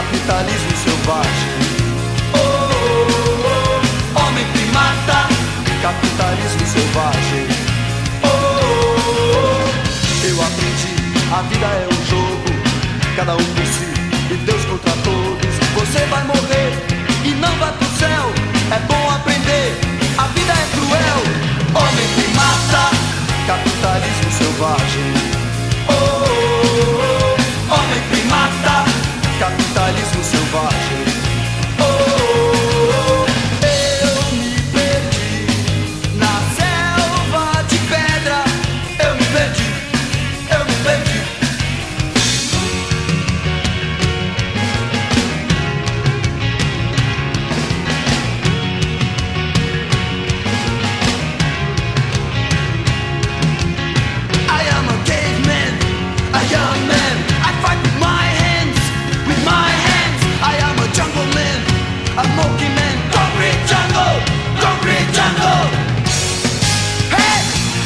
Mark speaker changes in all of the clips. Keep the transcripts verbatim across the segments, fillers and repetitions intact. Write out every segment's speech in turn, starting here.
Speaker 1: capitalismo selvagem. Oh, oh, oh, homem primata, capitalismo selvagem. Oh, oh, oh, eu aprendi, a vida é um jogo, cada um por si e Deus contra todos. Você vai morrer e não vai pro céu, é bom aprender, a vida é cruel. Homem primata, capitalismo selvagem. Oh, oh, oh, homem primata, capitalismo selvagem. Oh, oh, oh, eu me perdi na selva de pedra. Eu me perdi, eu me perdi. I am a caveman, a young man. I fight with my hands, with my hands. I am a jungle man, a monkey man. Concrete jungle, concrete jungle. Hey!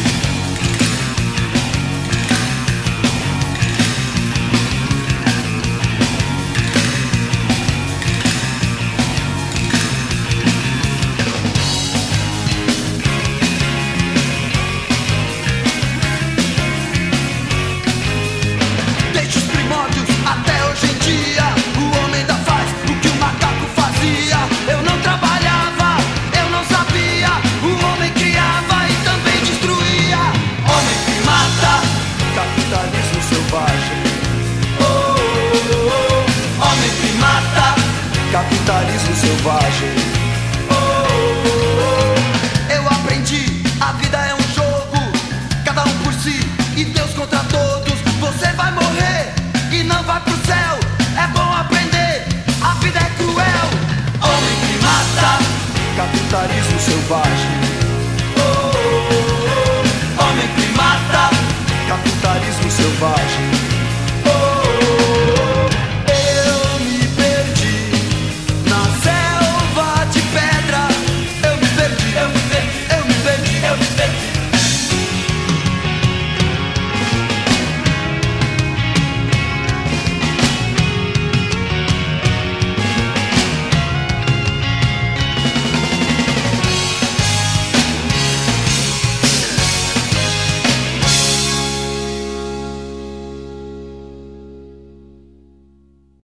Speaker 1: Desde os primórdios até hoje em dia, o homem ainda faz o que o macaco fazia. Eu não trabalhava, eu não sabia. O homem criava e também destruía. Homem primata, capitalismo selvagem. Oh, oh, oh, homem primata, capitalismo selvagem. Oh, oh, oh, eu aprendi, a vida é um jogo, cada um por si e Deus contra todos. Você vai morrer e não vai pro céu, é bom aprender, a vida é cruel. Homem primata, capitalismo selvagem. Oh, oh, oh, homem primata, capitalismo selvagem.